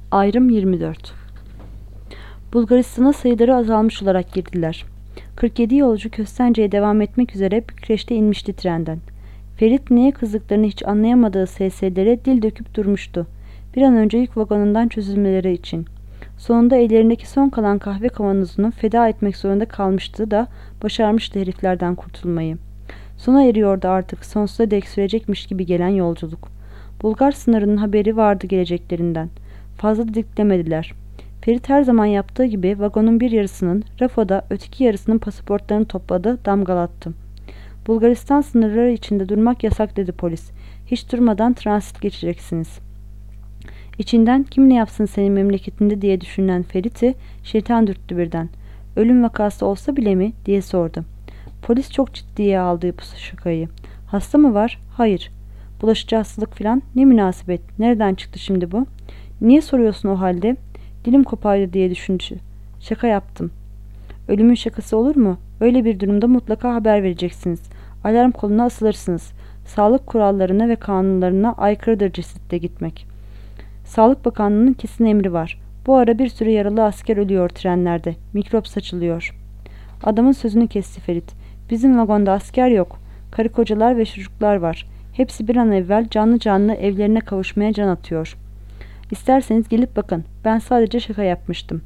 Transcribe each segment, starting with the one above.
Ayrım 24. Bulgaristan'a sayıları azalmış olarak girdiler. 47 yolcu Köstence'ye devam etmek üzere Bükreş'te inmişti trenden. Ferit neye kızdıklarını hiç anlayamadığı SS'lere dil döküp durmuştu. Bir an önce yük vagonundan çözülmeleri için. Sonunda ellerindeki son kalan kahve kavanozunu feda etmek zorunda kalmıştı da başarmıştı heriflerden kurtulmayı. Sona eriyordu artık sonsuza dek sürecekmiş gibi gelen yolculuk. Bulgar sınırının haberi vardı geleceklerinden. Fazla didiklemediler. Ferit her zaman yaptığı gibi vagonun bir yarısının, rafoda öteki yarısının pasaportlarını topladı, damgalattı. Bulgaristan sınırları içinde durmak yasak dedi polis. Hiç durmadan transit geçeceksiniz. İçinden kim ne yapsın senin memleketinde diye düşünen Ferit'i şeytan dürttü birden. Ölüm vakası olsa bile mi diye sordu. Polis çok ciddiye aldı bu şakayı. Hasta mı var? Hayır. Bulaşıcı hastalık filan? Ne münasebet. Nereden çıktı şimdi bu? Niye soruyorsun o halde? Dilim kopardı diye düşündü. Şaka yaptım. Ölümün şakası olur mu? Öyle bir durumda mutlaka haber vereceksiniz. Alarm koluna asılırsınız. Sağlık kurallarına ve kanunlarına aykırıdır cesitte gitmek. Sağlık Bakanlığı'nın kesin emri var. Bu ara bir sürü yaralı asker ölüyor trenlerde. Mikrop saçılıyor. Adamın sözünü kesti Ferit. Bizim vagonda asker yok. Karı kocalar ve çocuklar var. Hepsi bir an evvel canlı canlı evlerine kavuşmaya can atıyor. İsterseniz gelip bakın. Ben sadece şaka yapmıştım.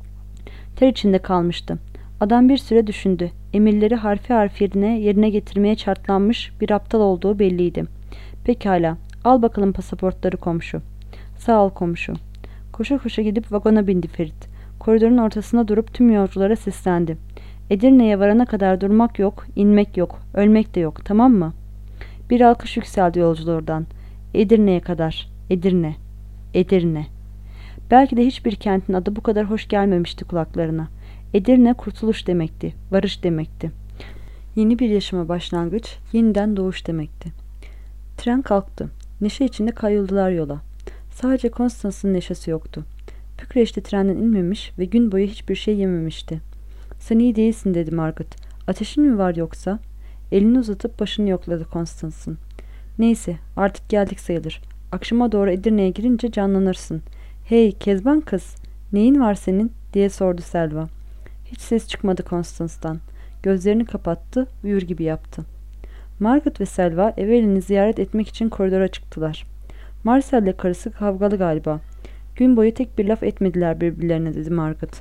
Ter içinde kalmıştı. Adam bir süre düşündü. Emirleri harfi harfine yerine getirmeye çartlanmış bir aptal olduğu belliydi. Pekala. Al bakalım pasaportları komşu. Sağ ol komşu. Koşa koşa gidip vagona bindi Ferit. Koridorun ortasında durup tüm yolculara seslendi. Edirne'ye varana kadar durmak yok, inmek yok, ölmek de yok, tamam mı? Bir alkış yükseldi yolculardan. Edirne'ye kadar. Edirne. Edirne. Belki de hiçbir kentin adı bu kadar hoş gelmemişti kulaklarına. Edirne kurtuluş demekti, varış demekti. Yeni bir yaşama başlangıç, yeniden doğuş demekti. Tren kalktı. Neşe içinde kayıldılar yola. Sadece Constance'ın neşesi yoktu. Bükreş'te trenden inmemiş ve gün boyu hiçbir şey yememişti. Sen iyi değilsin dedi Margaret. Ateşin mi var yoksa? Elini uzatıp başını yokladı Constance'ın. Neyse artık geldik sayılır. Akşama doğru Edirne'ye girince canlanırsın. Hey Kezban kız, neyin var senin diye sordu Selva. Hiç ses çıkmadı Constance'dan. Gözlerini kapattı, uyur gibi yaptı. Margaret ve Selva Evelyn'i ziyaret etmek için koridora çıktılar. Marcel'le karısı kavgalı galiba. Gün boyu tek bir laf etmediler birbirlerine dedi Margaret.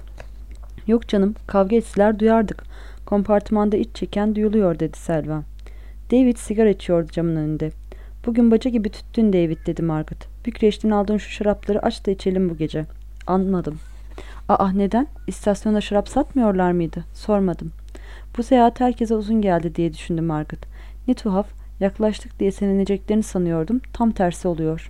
Yok canım, kavga etseler duyardık. Kompartımanda iç çeken duyuluyor dedi Selva. David sigara içiyordu camın önünde. Bugün baca gibi tüttün David dedi Margaret. Bükreş'ten aldığın şu şarapları aç da içelim bu gece. Anladım. Aa neden? İstasyonda şarap satmıyorlar mıydı? Sormadım. Bu seyahat herkese uzun geldi diye düşündü Margaret. Ne tuhaf, yaklaştık diye sevineceklerini sanıyordum. Tam tersi oluyor.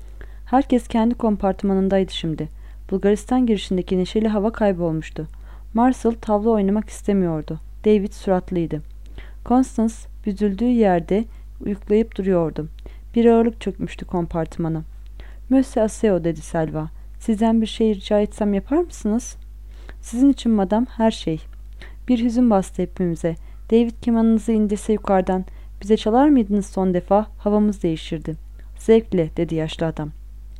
Herkes kendi kompartımanındaydı şimdi. Bulgaristan girişindeki neşeli hava kaybolmuştu. Marcel tavla oynamak istemiyordu. David suratlıydı. Constance büzüldüğü yerde uyuklayıp duruyordu. Bir ağırlık çökmüştü kompartımana. Monsieur Aseo dedi Selva. Sizden bir şey rica etsem yapar mısınız? Sizin için madam her şey. Bir hüzün bastı hepimize. David kemanınızı indirse yukarıdan. Bize çalar mıydınız son defa? Havamız değişirdi. Zevkle dedi yaşlı adam.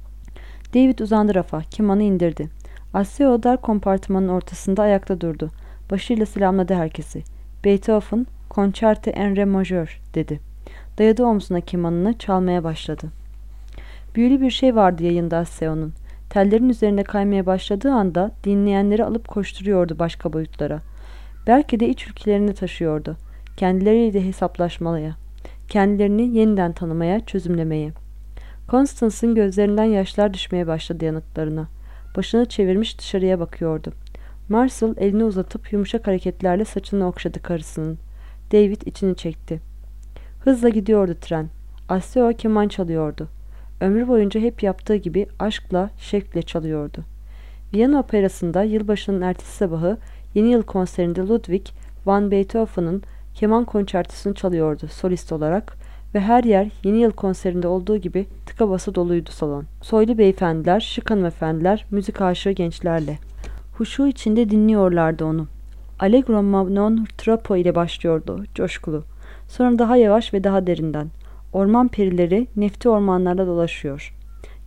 David uzandı rafa. Kemanı indirdi. Aseo dar kompartımanın ortasında ayakta durdu. Başıyla selamladı herkesi. Beethoven, Concerto en Re majör dedi. Dayadı omzuna kemanını çalmaya başladı. Büyülü bir şey vardı yayında Aseo'nun. Tellerin üzerinde kaymaya başladığı anda dinleyenleri alıp koşturuyordu başka boyutlara. Belki de iç ülkelerine taşıyordu. Kendileriyle hesaplaşmaya, kendilerini yeniden tanımaya, çözümlemeye. Constance'ın gözlerinden yaşlar düşmeye başladı yanıklarına. Başını çevirmiş dışarıya bakıyordu. Marcel elini uzatıp yumuşak hareketlerle saçını okşadı karısının. David içini çekti. Hızla gidiyordu tren. Aseo keman çalıyordu. Ömrü boyunca hep yaptığı gibi aşkla, şevkle çalıyordu. Viyana Operası'nda yılbaşının ertesi sabahı yeni yıl konserinde Ludwig van Beethoven'ın keman konçertosunu çalıyordu solist olarak ve her yer yeni yıl konserinde olduğu gibi tıka basa doluydu salon. Soylu beyefendiler, şık hanımefendiler, müzik aşığı gençlerle. Huşu içinde dinliyorlardı onu. Allegro ma non troppo ile başlıyordu coşkulu. Sonra daha yavaş ve daha derinden. Orman perileri nefti ormanlarda dolaşıyor.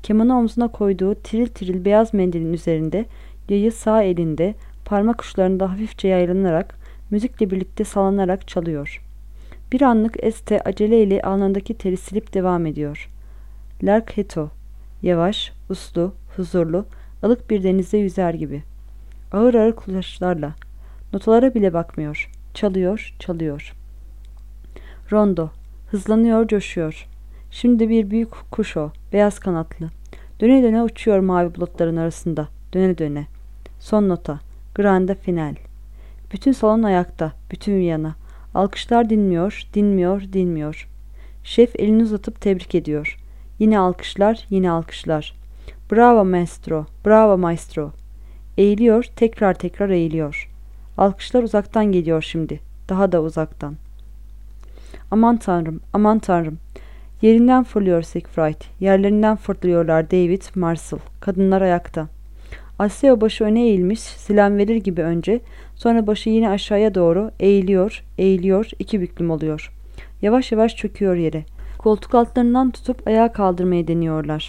Kemanı omzuna koyduğu tiril tiril beyaz mendilin üzerinde, yayı sağ elinde, parmak uçlarında hafifçe yaylanarak, müzikle birlikte sallanarak çalıyor. Bir anlık Este aceleyle alnındaki teri silip devam ediyor. Larghetto, yavaş, uslu, huzurlu, ılık bir denizde yüzer gibi. Ağır ağır kulaçlarla, notalara bile bakmıyor. Çalıyor, çalıyor. Rondo, hızlanıyor, coşuyor. Şimdi bir büyük kuş o, beyaz kanatlı. Döne döne uçuyor mavi bulutların arasında, döne döne. Son nota, grande final. Bütün salon ayakta, bütün Viyana. Alkışlar dinmiyor, dinmiyor, dinmiyor. Şef elini uzatıp tebrik ediyor. Yine alkışlar, yine alkışlar. Bravo maestro, bravo maestro. Eğiliyor, tekrar tekrar eğiliyor. Alkışlar uzaktan geliyor şimdi, daha da uzaktan. Aman tanrım, aman tanrım. Yerinden fırlıyor Siegfried. Yerlerinden fırlıyorlar David, Marcel. Kadınlar ayakta. Aseo başı öne eğilmiş, silen verir gibi önce, sonra başı yine aşağıya doğru eğiliyor, eğiliyor, iki büklüm oluyor. Yavaş yavaş çöküyor yere. Koltuk altlarından tutup ayağa kaldırmayı deniyorlar.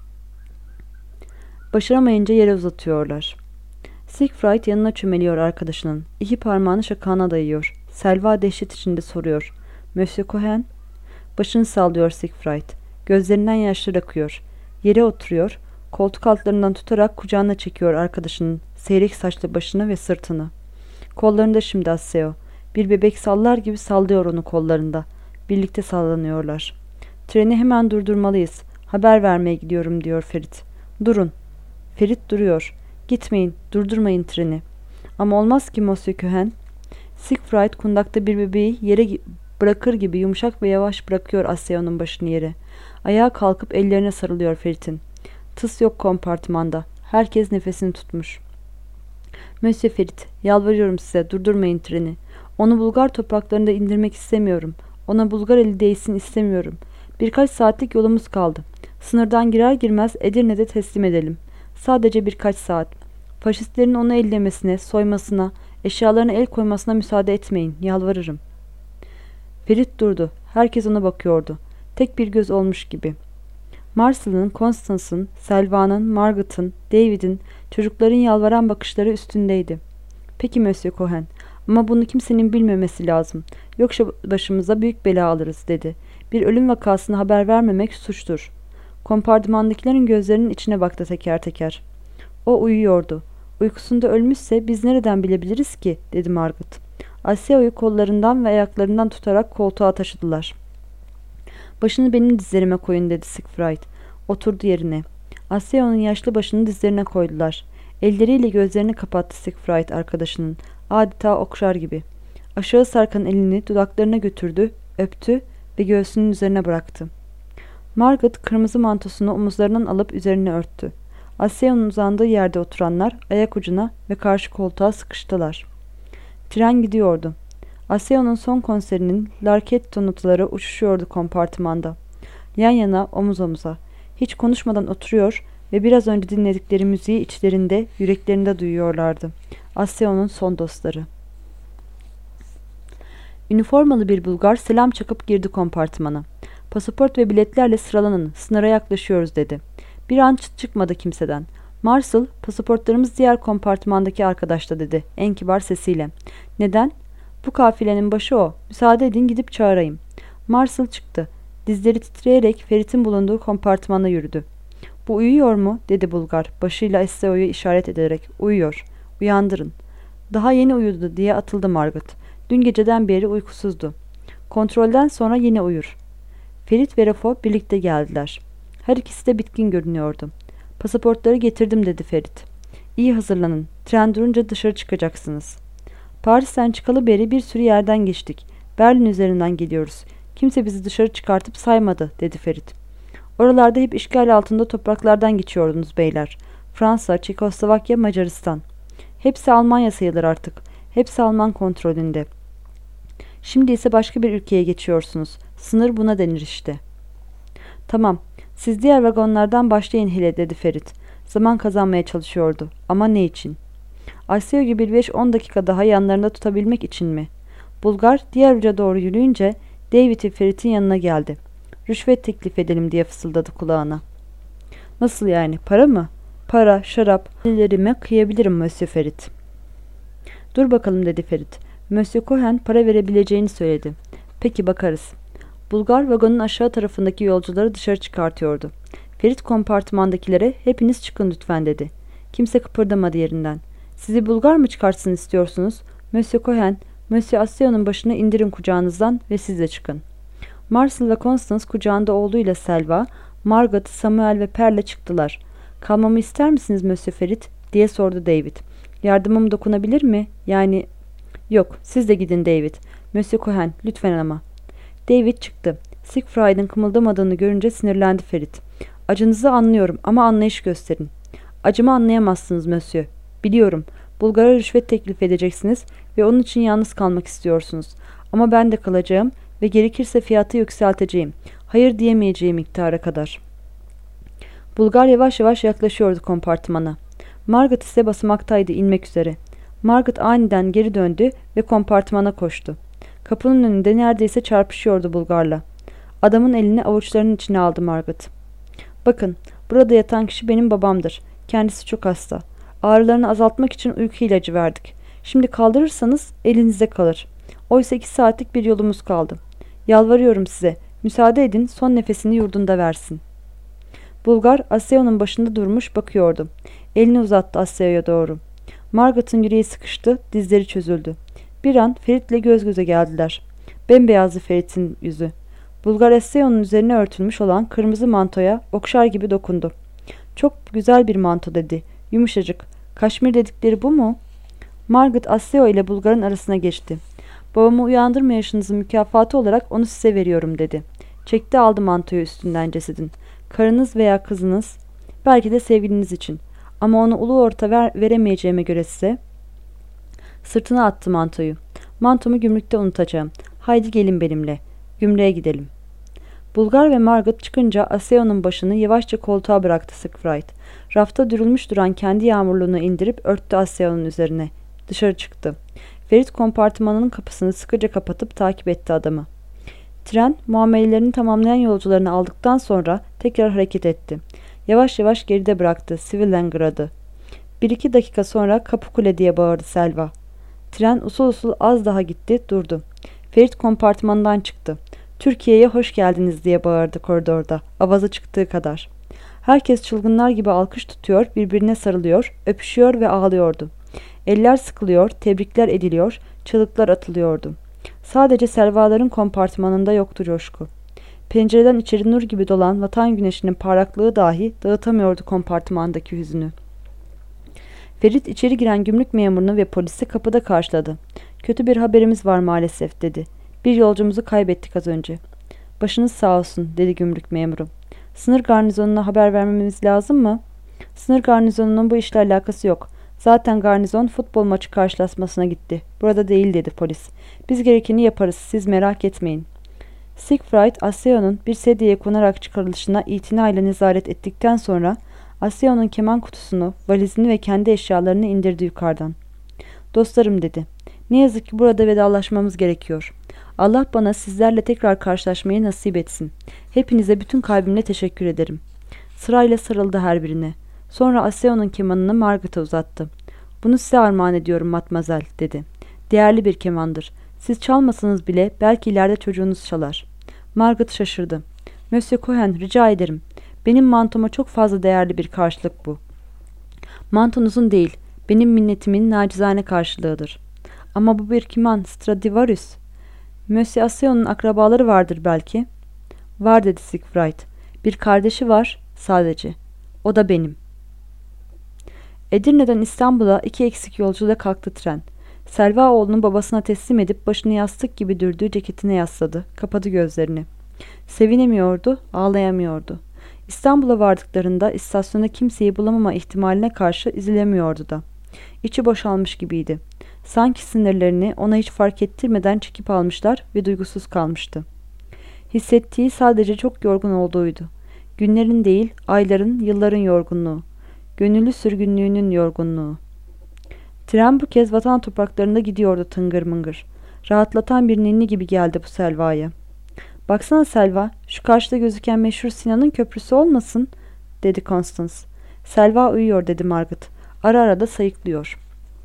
Başaramayınca yere uzatıyorlar. Siegfried yanına çömeliyor arkadaşının. İki parmağını şakağına dayıyor. Selva dehşet içinde soruyor. Monsieur Cohen? Başını sallıyor Siegfried. Gözlerinden yaşlar akıyor. Yere oturuyor. Koltuk altlarından tutarak kucağına çekiyor arkadaşının seyrek saçlı başını ve sırtını. Kollarında şimdi Aseo. Bir bebek sallar gibi sallıyor onu kollarında. Birlikte sallanıyorlar. Treni hemen durdurmalıyız. Haber vermeye gidiyorum diyor Ferit. Durun. Ferit duruyor. Gitmeyin, durdurmayın treni. Ama olmaz ki Monsieur Cohen. Siegfried kundakta bir bebeği yere bırakır gibi yumuşak ve yavaş bırakıyor Aseo'nun başını yere. Ayağa kalkıp ellerine sarılıyor Ferit'in. Tıs yok kompartmanda. Herkes nefesini tutmuş. Monsieur Ferit, yalvarıyorum size, durdurmayın treni. Onu Bulgar topraklarında indirmek istemiyorum. Ona Bulgar eli değsin istemiyorum. Birkaç saatlik yolumuz kaldı. Sınırdan girer girmez Edirne'de teslim edelim. Sadece birkaç saat. Faşistlerin onu ellemesine, soymasına, eşyalarına el koymasına müsaade etmeyin, yalvarırım. Ferit durdu. Herkes ona bakıyordu. Tek bir göz olmuş gibi. Marcel'ın, Constance'ın, Selva'nın, Margaret'ın, David'in, çocukların yalvaran bakışları üstündeydi. Peki Monsieur Cohen, ama bunu kimsenin bilmemesi lazım. Yoksa başımıza büyük bela alırız dedi. Bir ölüm vakasına haber vermemek suçtur. Kompartımandakilerin gözlerinin içine baktı teker teker. O uyuyordu. Uykusunda ölmüşse biz nereden bilebiliriz ki, dedi Margaret. Aseo'yu kollarından ve ayaklarından tutarak koltuğa taşıdılar. Başını benim dizlerime koyun, dedi Siegfried. Oturdu yerine. Aseo'nun yaşlı başını dizlerine koydular. Elleriyle gözlerini kapattı Siegfried arkadaşının. Adeta okşar gibi. Aşağı sarkan elini dudaklarına götürdü, öptü ve göğsünün üzerine bıraktı. Margaret kırmızı mantosunu omuzlarından alıp üzerine örttü. Aseo'nun uzandığı yerde oturanlar ayak ucuna ve karşı koltuğa sıkıştılar. Tren gidiyordu. Aseo'nun son konserinin Larghetto notaları uçuşuyordu kompartımanda. Yan yana, omuz omuza. Hiç konuşmadan oturuyor ve biraz önce dinledikleri müziği içlerinde, yüreklerinde duyuyorlardı. Aseo'nun son dostları. Üniformalı bir Bulgar selam çakıp girdi kompartımana. Pasaport ve biletlerle sıralanın, sınıra yaklaşıyoruz dedi. Bir an çıt çıkmadı kimseden. Marcel, pasaportlarımız diğer kompartımandaki arkadaşta dedi en kibar sesiyle. Neden? Bu kafilenin başı o. Müsaade edin gidip çağırayım. Marcel çıktı. Dizleri titreyerek Ferit'in bulunduğu kompartmana yürüdü. Bu uyuyor mu? Dedi Bulgar başıyla Esteo'yu işaret ederek. Uyuyor. Uyandırın. Daha yeni uyudu diye atıldı Margaret. Dün geceden beri uykusuzdu. Kontrolden sonra yine uyur. Ferit ve Rafo birlikte geldiler. Her ikisi de bitkin görünüyordu. Pasaportları getirdim dedi Ferit. İyi hazırlanın. Tren durunca dışarı çıkacaksınız. Paris'ten çıkalı beri bir sürü yerden geçtik. Berlin üzerinden geliyoruz. Kimse bizi dışarı çıkartıp saymadı dedi Ferit. Oralarda hep işgal altında topraklardan geçiyordunuz beyler. Fransa, Çekoslovakya, Macaristan. Hepsi Almanya sayılır artık. Hepsi Alman kontrolünde. Şimdi ise başka bir ülkeye geçiyorsunuz. Sınır buna denir işte. Tamam. Siz diğer vagonlardan başlayın hele dedi Ferit. Zaman kazanmaya çalışıyordu. Ama ne için? Aseo gibi 5-10 dakika daha yanlarında tutabilmek için mi? Bulgar diğer uca doğru yürüyünce David ve Ferit'in yanına geldi. Rüşvet teklif edelim diye fısıldadı kulağına. Nasıl yani? Para mı? Para, şarap, ellerime kıyabilirim Monsieur Ferit. Dur bakalım dedi Ferit. Monsieur Cohen para verebileceğini söyledi. Peki bakarız. Bulgar vagonun aşağı tarafındaki yolcuları dışarı çıkartıyordu. Ferit kompartımandakilere hepiniz çıkın lütfen dedi. Kimse kıpırdamadı yerinden. Sizi Bulgar mı çıkartsın istiyorsunuz? Monsieur Cohen, Monsieur Assio'nun başını indirin kucağınızdan ve siz de çıkın. Marcel ve Constance kucağında oğluyla Selva, Margot, Samuel ve Perle çıktılar. Kalmamı ister misiniz Monsieur Ferit? Diye sordu David. Yardımım dokunabilir mi? Yani... Yok, siz de gidin David. Monsieur Cohen, lütfen ama. David çıktı. Siegfried'in kımıldamadığını görünce sinirlendi Ferit. Acınızı anlıyorum ama anlayış gösterin. Acımı anlayamazsınız Monsieur. Biliyorum. Bulgar'a rüşvet teklif edeceksiniz ve onun için yalnız kalmak istiyorsunuz. Ama ben de kalacağım ve gerekirse fiyatı yükselteceğim. Hayır diyemeyeceğim miktara kadar. Bulgar yavaş yavaş yaklaşıyordu kompartımana. Margot ise basamaktaydı inmek üzere. Margot aniden geri döndü ve kompartımana koştu. Kapının önünde neredeyse çarpışıyordu Bulgar'la. Adamın elini avuçlarının içine aldı Margot. Bakın, burada yatan kişi benim babamdır. Kendisi çok hasta. Ağrılarını azaltmak için uyku ilacı verdik. Şimdi kaldırırsanız elinizde kalır. Oysa 2 saatlik bir yolumuz kaldı. Yalvarıyorum size, müsaade edin son nefesini yurdunda versin. Bulgar, Asyao'nun başında durmuş bakıyordu. Elini uzattı Asyao'ya doğru. Margot'un yüreği sıkıştı, dizleri çözüldü. Bir an Ferit'le göz göze geldiler. Bembeyazdı Ferit'in yüzü. Bulgar Asyao'nun üzerine örtülmüş olan kırmızı mantoya okşar gibi dokundu. Çok güzel bir manto dedi. Yumuşacık. Kaşmir dedikleri bu mu? Margot Asyao ile Bulgar'ın arasına geçti. Babamı uyandırmayışınızın mükafatı olarak onu size veriyorum dedi. Çekti aldı mantoyu üstünden cesedin. Karınız veya kızınız, belki de sevgiliniz için. Ama onu ulu orta veremeyeceğime göre size. Sırtına attı mantoyu. Mantomu gümrükte unutacağım. Haydi gelin benimle. Gümrüğe gidelim. Bulgar ve Margot çıkınca Asyao'nun başını yavaşça koltuğa bıraktı Siegfried. Rafta dürülmüş duran kendi yağmurluğunu indirip örttü Asyao'nun üzerine. Dışarı çıktı. Ferit kompartımanının kapısını sıkıca kapatıp takip etti adamı. Tren muamelelerini tamamlayan yolcularını aldıktan sonra tekrar hareket etti. Yavaş yavaş geride bıraktı Sivillengrad'ı. 1-2 dakika sonra Kapıkule diye bağırdı Selva. Tren usul usul az daha gitti, durdu. Ferit kompartmandan çıktı. Türkiye'ye hoş geldiniz diye bağırdı koridorda, avazı çıktığı kadar. Herkes çılgınlar gibi alkış tutuyor, birbirine sarılıyor, öpüşüyor ve ağlıyordu. Eller sıkılıyor, tebrikler ediliyor, çığlıklar atılıyordu. Sadece Selvaların kompartmanında yoktu coşku. Pencereden içeri nur gibi dolan vatan güneşinin parlaklığı dahi dağıtamıyordu kompartmandaki hüznü. Ferit içeri giren gümrük memurunu ve polisi kapıda karşıladı. Kötü bir haberimiz var maalesef dedi. Bir yolcumuzu kaybettik az önce. Başınız sağ olsun dedi gümrük memuru. Sınır garnizonuna haber vermemiz lazım mı? Sınır garnizonunun bu işle alakası yok. Zaten garnizon futbol maçı karşılaşmasına gitti. Burada değil dedi polis. Biz gerekeni yaparız, siz merak etmeyin. Siegfried, Asyao'nun bir sedyeye konarak çıkarılışına itinayla nezaret ettikten sonra Asyao'nun keman kutusunu, valizini ve kendi eşyalarını indirdi yukarıdan. Dostlarım dedi. Ne yazık ki burada vedalaşmamız gerekiyor. Allah bana sizlerle tekrar karşılaşmayı nasip etsin. Hepinize bütün kalbimle teşekkür ederim. Sırayla sarıldı her birine. Sonra Asyao'nun kemanını Margot'a uzattı. Bunu size armağan ediyorum matmazel dedi. Değerli bir kemandır. Siz çalmasanız bile belki ileride çocuğunuz çalar. Margot şaşırdı. Monsieur Cohen rica ederim. Benim mantoma çok fazla değerli bir karşılık bu. Mantonuzun değil, benim minnetimin nacizane karşılığıdır. Ama bu bir keman Stradivarius. Monsieur Asyao'nun akrabaları vardır belki. Var dedi Siegfried. Bir kardeşi var sadece. O da benim. Edirne'den İstanbul'a 2 eksik yolcuyla kalktı tren. Selva oğlunu babasına teslim edip başını yastık gibi dürdüğü ceketine yasladı. Kapadı gözlerini. Sevinemiyordu, ağlayamıyordu. İstanbul'a vardıklarında istasyonda kimseyi bulamama ihtimaline karşı üzülemiyordu da. İçi boşalmış gibiydi. Sanki sinirlerini ona hiç fark ettirmeden çekip almışlar ve duygusuz kalmıştı. Hissettiği sadece çok yorgun olduğuydu. Günlerin değil, ayların, yılların yorgunluğu. Gönüllü sürgünlüğünün yorgunluğu. Tren bu kez vatan topraklarında gidiyordu tıngır mıngır. Rahatlatan bir ninni gibi geldi bu Selva'ya. Baksana Selva, şu karşıda gözüken meşhur Sinan'ın köprüsü olmasın? dedi Constance. Selva uyuyor dedi Margaret. Ara ara da sayıklıyor.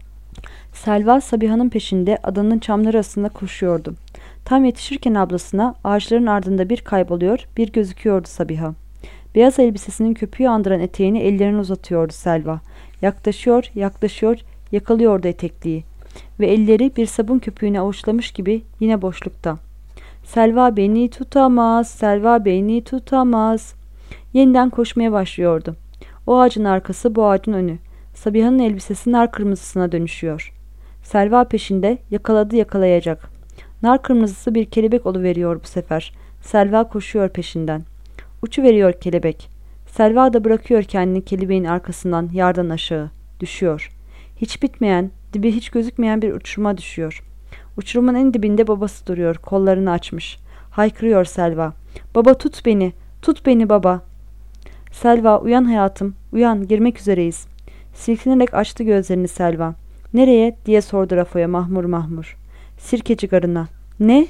Selva Sabiha'nın peşinde adanın çamları arasında koşuyordu. Tam yetişirken ablasına ağaçların ardında bir kayboluyor, bir gözüküyordu Sabiha. Beyaz elbisesinin köpüğü andıran eteğini ellerine uzatıyordu Selva. Yaklaşıyor, yaklaşıyor, yakalıyordu etekliği. Ve elleri bir sabun köpüğüne avuçlamış gibi yine boşlukta. Selva beni tutamaz, Selva beni tutamaz. Yeniden koşmaya başlıyordu. O ağacın arkası, bu ağacın önü. Sabiha'nın elbisesi nar kırmızısına dönüşüyor. Selva peşinde, yakaladı yakalayacak. Nar kırmızısı bir kelebek oluveriyor bu sefer. Selva koşuyor peşinden. Uçuveriyor kelebek. Selva da bırakıyor kendini kelebeğin arkasından yardan aşağı. Düşüyor. Hiç bitmeyen, dibi hiç gözükmeyen bir uçuruma düşüyor. Uçurumun en dibinde babası duruyor, kollarını açmış. Haykırıyor Selva. Baba tut beni, tut beni baba. Selva uyan hayatım, uyan, girmek üzereyiz. Silkinerek açtı gözlerini Selva. Nereye diye sordu Rafo'ya mahmur mahmur. Sirkeci garına. Ne?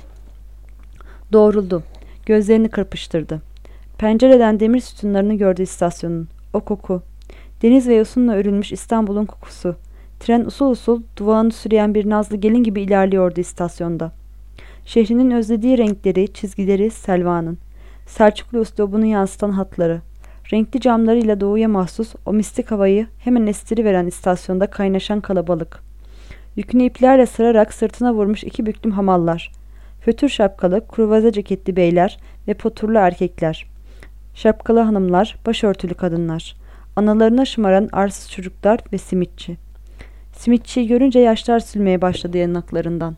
Doğruldu. Gözlerini kırpıştırdı. Pencereden demir sütunlarını gördü istasyonun. O koku. Deniz ve yosunla örülmüş İstanbul'un kokusu. Tren usul usul duvağını süreyen bir nazlı gelin gibi ilerliyordu istasyonda. Şehrinin özlediği renkleri, çizgileri Selva'nın. Selçuklu üslubunu yansıtan hatları. Renkli camlarıyla doğuya mahsus o mistik havayı hemen estiriveren istasyonda kaynaşan kalabalık. Yükünü iplerle sırarak sırtına vurmuş iki büklüm hamallar. Fötür şapkalı, kruvaze ceketli beyler ve poturlu erkekler. Şapkalı hanımlar, başörtülü kadınlar. Analarına şımaran arsız çocuklar ve simitçi. Simitçiyi görünce yaşlar sülmeye başladı yanaklarından.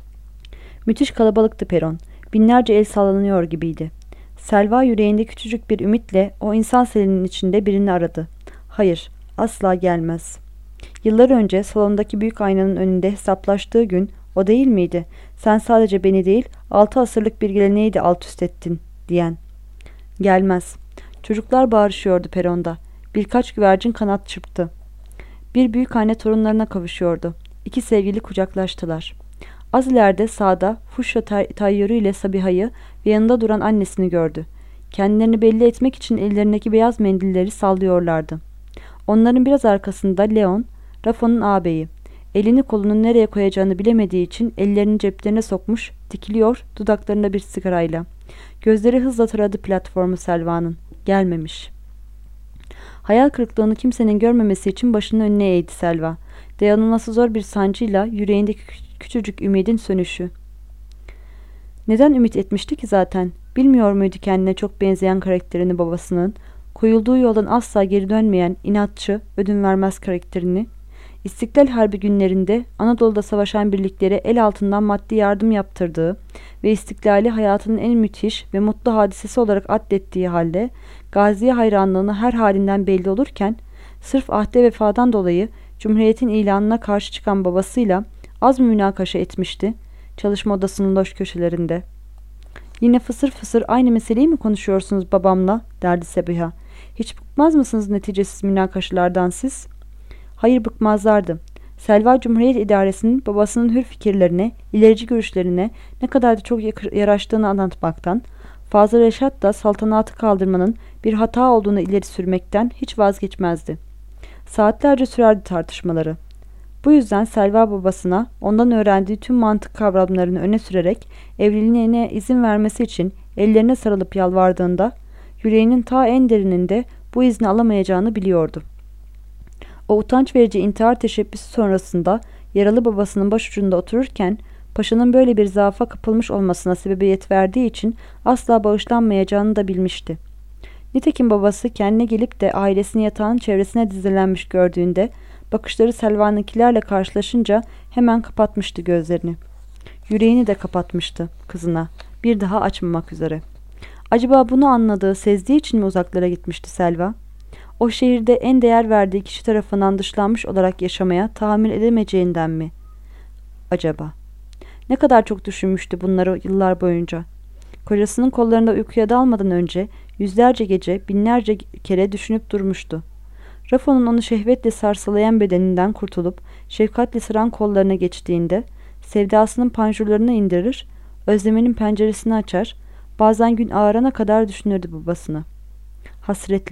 Müthiş kalabalıktı peron. Binlerce el sallanıyor gibiydi. Selva yüreğinde küçücük bir ümitle o insan selinin içinde birini aradı. Hayır, asla gelmez. Yıllar önce salondaki büyük aynanın önünde hesaplaştığı gün o değil miydi? Sen sadece beni değil, 6 asırlık bir geleneği de alt üst ettin diyen. Gelmez. Çocuklar bağırışıyordu peronda. Birkaç güvercin kanat çırptı. Bir büyükanne torunlarına kavuşuyordu. İki sevgili kucaklaştılar. Az ileride sağda fuşya tayyörüyle Sabiha'yı ve yanında duran annesini gördü. Kendilerini belli etmek için ellerindeki beyaz mendilleri sallıyorlardı. Onların biraz arkasında Leon, Rafo'nun ağabeyi. Elini kolunu nereye koyacağını bilemediği için ellerini ceplerine sokmuş, dikiliyor dudaklarında bir sigarayla. Gözleri hızla taradı platformu Selva'nın. Gelmemiş. Hayal kırıklığını kimsenin görmemesi için başının önüne eğdi Selva. Dayanılması zor bir sancıyla yüreğindeki küçücük ümidin sönüşü. Neden ümit etmişti ki zaten? Bilmiyor muydu kendine çok benzeyen karakterini babasının? Koyulduğu yoldan asla geri dönmeyen, inatçı, ödün vermez karakterini? İstiklal Harbi günlerinde Anadolu'da savaşan birliklere el altından maddi yardım yaptırdığı ve istiklali hayatının en müthiş ve mutlu hadisesi olarak addettiği halde Gazi'ye hayranlığını her halinden belli olurken sırf ahde vefadan dolayı Cumhuriyet'in ilanına karşı çıkan babasıyla az mı münakaşa etmişti çalışma odasının loş köşelerinde. Yine fısır fısır aynı meseleyi mi konuşuyorsunuz babamla derdi Sabiha. Hiç bıkmaz mısınız neticesiz münakaşalardan siz? Hayır bıkmazlardı. Selva Cumhuriyet İdaresi'nin babasının hür fikirlerine, ilerici görüşlerine ne kadar da çok yaraştığını anlatmaktan, Fazıl Reşat da saltanatı kaldırmanın bir hata olduğunu ileri sürmekten hiç vazgeçmezdi. Saatlerce sürerdi tartışmaları. Bu yüzden Selva babasına ondan öğrendiği tüm mantık kavramlarını öne sürerek evliliğine izin vermesi için ellerine sarılıp yalvardığında yüreğinin ta en derininde bu izni alamayacağını biliyordu. O utanç verici intihar teşebbüsü sonrasında yaralı babasının başucunda otururken paşanın böyle bir zaafa kapılmış olmasına sebebiyet verdiği için asla bağışlanmayacağını da bilmişti. Nitekim babası kendine gelip de ailesini yatağın çevresine dizilenmiş gördüğünde bakışları Selva'nınkilerle karşılaşınca hemen kapatmıştı gözlerini. Yüreğini de kapatmıştı kızına, bir daha açmamak üzere. Acaba bunu anladığı, sezdiği için mi uzaklara gitmişti Selva? O şehirde en değer verdiği kişi tarafından dışlanmış olarak yaşamaya tahammül edemeyeceğinden mi? Acaba? Ne kadar çok düşünmüştü bunları yıllar boyunca. Kocasının kollarında uykuya dalmadan önce yüzlerce gece, binlerce kere düşünüp durmuştu. Rafo'nun onu şehvetle sarsılayan bedeninden kurtulup şefkatle sıran kollarına geçtiğinde sevdasının panjurlarını indirir, özleminin penceresini açar, bazen gün ağarana kadar düşünürdü babasını. Hasretli,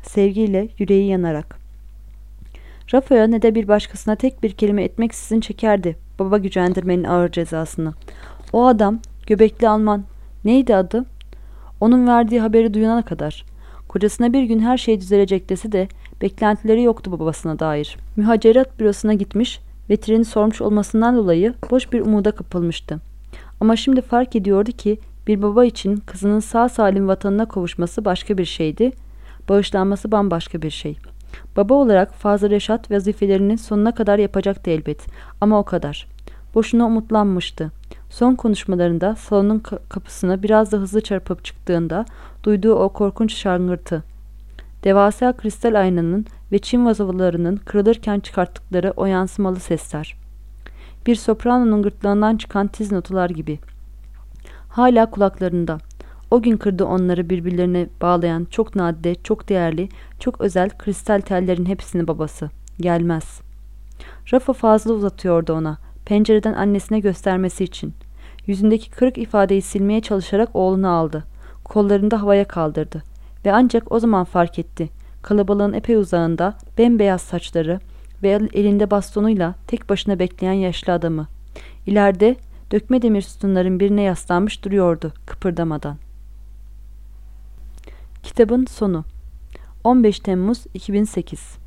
Sevgiyle, yüreği yanarak. Rafael ne de bir başkasına tek bir kelime etmeksizin çekerdi baba gücendirmenin ağır cezasını. O adam, göbekli Alman, neydi adı? Onun verdiği haberi duyana kadar. Kocasına bir gün her şey düzelecek dese de beklentileri yoktu babasına dair. Mühacerat bürosuna gitmiş, vetrini sormuş olmasından dolayı boş bir umuda kapılmıştı. Ama şimdi fark ediyordu ki bir baba için kızının sağ salim vatanına kavuşması başka bir şeydi, bağışlanması bambaşka bir şey. Baba olarak Fazıl Reşat vazifelerini sonuna kadar yapacaktı elbet, ama o kadar. Boşuna umutlanmıştı. Son konuşmalarında salonun kapısına biraz da hızlı çarpıp çıktığında duyduğu o korkunç şangırtı. Devasa kristal aynanın ve çim vazolarının kırılırken çıkarttıkları o yansımalı sesler. Bir sopranonun gırtlağından çıkan tiz notalar gibi. Hala kulaklarında. O gün kırdı onları birbirlerine bağlayan çok nadide, çok değerli, çok özel kristal tellerin hepsini babası. Gelmez. Rafa fazla uzatıyordu ona, pencereden annesine göstermesi için. Yüzündeki kırık ifadeyi silmeye çalışarak oğlunu aldı. Kollarını da havaya kaldırdı. Ve ancak o zaman fark etti. Kalabalığın epey uzağında bembeyaz saçları ve elinde bastonuyla tek başına bekleyen yaşlı adamı. İleride dökme demir sütunların birine yaslanmış duruyordu kıpırdamadan. Kitabın sonu. 15 Temmuz 2008